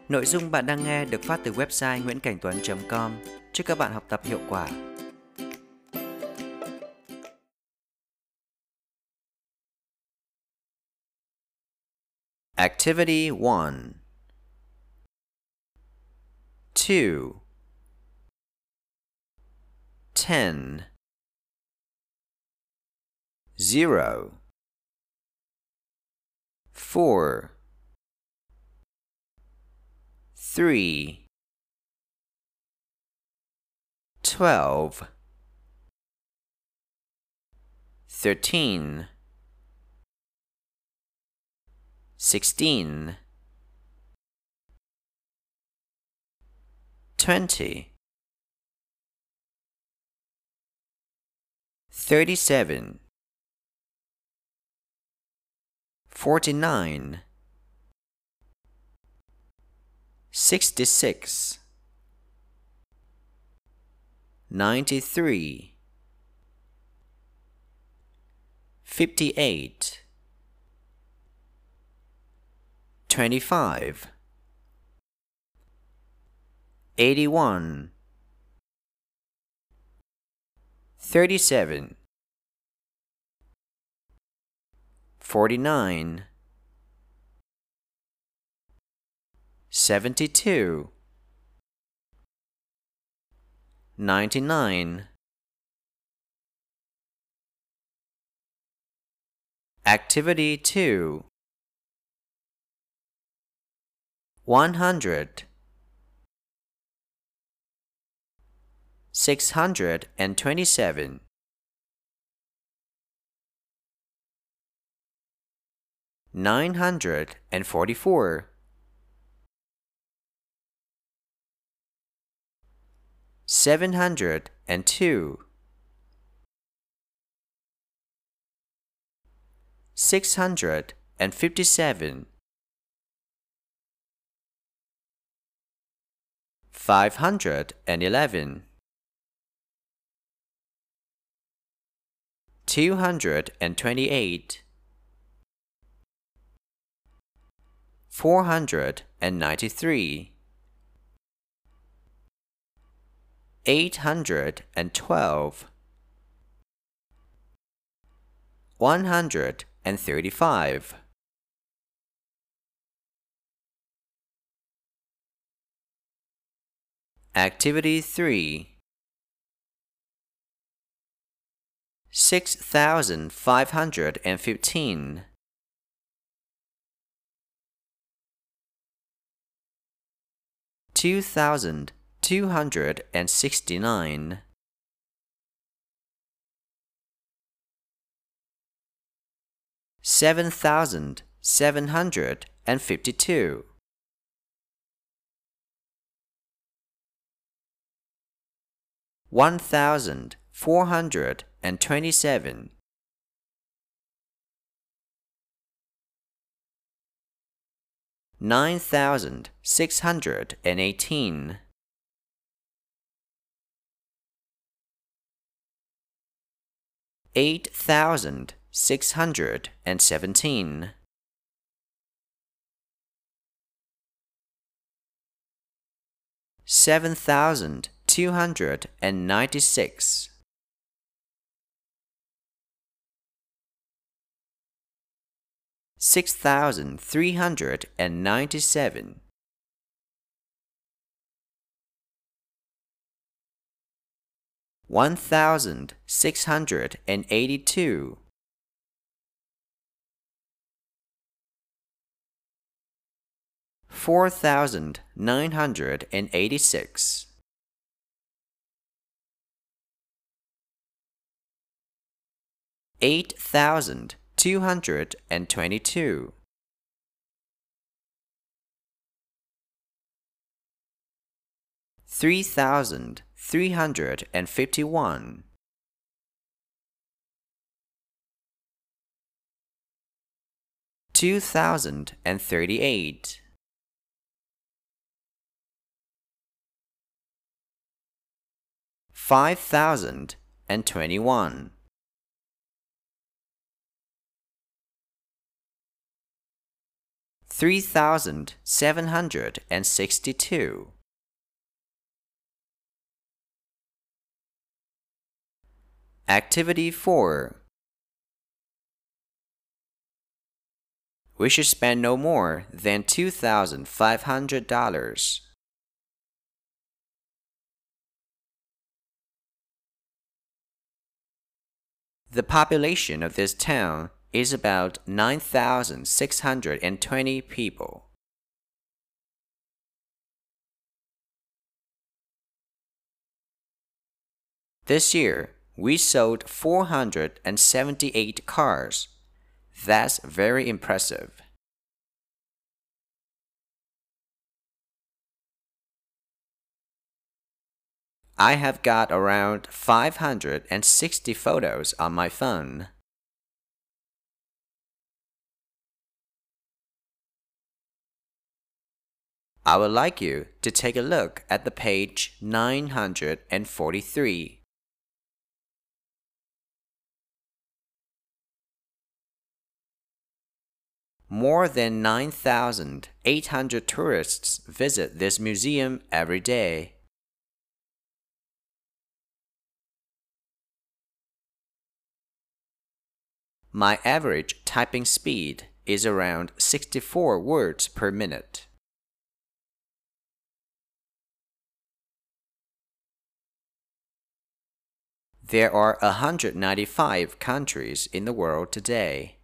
Nội dung bạn đang nghe được phát từ website nguyencainhtuan.com. Chúc các bạn học tập hiệu quả. Activity 1 2 10 0 4 3 12 13 16 20 37 49 66 93 58 25 81 37 49 72 99 Activity 2 100 627 944 702 657 511 228 493 812 135 Activity 3 6515 2269 7752 1427 9618 8617 7296 6397 1682 4986 8222 3351 2038 5021 30 3,762. Activity 4. We should spend no more than $2,500. The population of this town is about 9,620 people. This year, we sold 478 cars. That's very impressive. I have got around 560 photos on my phone. I would like you to take a look at the page 943. More than 9,800 tourists visit this museum every day. My average typing speed is around 64 words per minute. There are 195 countries in the world today.